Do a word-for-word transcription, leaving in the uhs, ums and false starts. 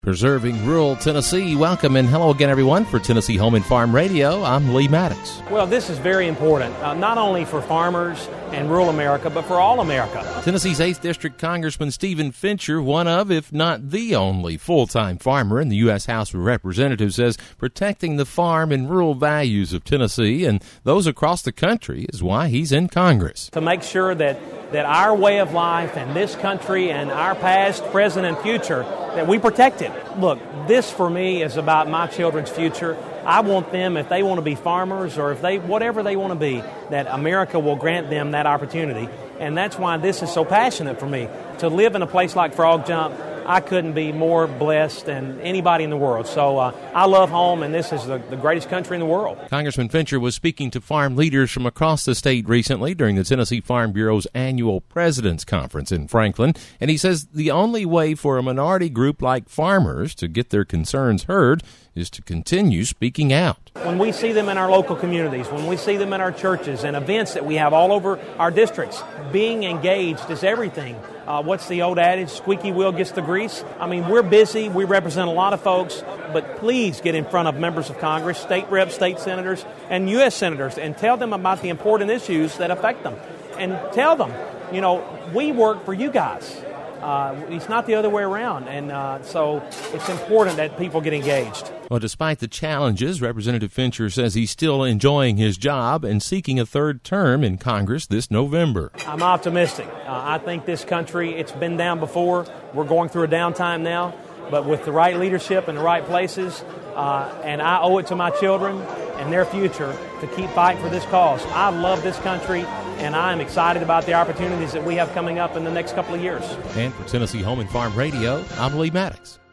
Preserving rural Tennessee. Welcome and hello again, everyone, for Tennessee Home and Farm Radio. I'm Lee Maddox. Well, this is very important, uh, not only for farmers and rural America, but for all America. Tennessee's eighth District Congressman Stephen Fincher, one of, if not the only, full-time farmer in the U S House of Representatives, says protecting the farm and rural values of Tennessee and those across the country is why he's in Congress. To make sure that, that our way of life and this country and our past, present, and future, that we protect it. Look, this for me is about my children's future. I want them, if they want to be farmers or if they, whatever they want to be, that America will grant them that opportunity. And that's why this is so passionate for me. To live in a place like Frog Jump, I couldn't be more blessed than anybody in the world. So uh, I love home, and this is the, the greatest country in the world. Congressman Fincher was speaking to farm leaders from across the state recently during the Tennessee Farm Bureau's annual President's Conference in Franklin, and he says the only way for a minority group like farmers to get their concerns heard is to continue speaking out. When we see them in our local communities, when we see them in our churches and events that we have all over our districts, being engaged is everything. Uh, what's the old adage? Squeaky wheel gets the grease. I mean, we're busy. We represent a lot of folks, but please get in front of members of Congress, state reps, state senators, and U S senators, and tell them about the important issues that affect them. And tell them, you know, we work for you guys. Uh, it's not the other way around, and uh, so it's important that people get engaged. Well, despite the challenges, Representative Fincher says he's still enjoying his job and seeking a third term in Congress this November. I'm optimistic. Uh, I think this country, it's been down before. We're going through a downtime now, but with the right leadership in the right places, uh, and I owe it to my children and their future to keep fighting for this cause. I love this country, and I'm excited about the opportunities that we have coming up in the next couple of years. And for Tennessee Home and Farm Radio, I'm Lee Maddox.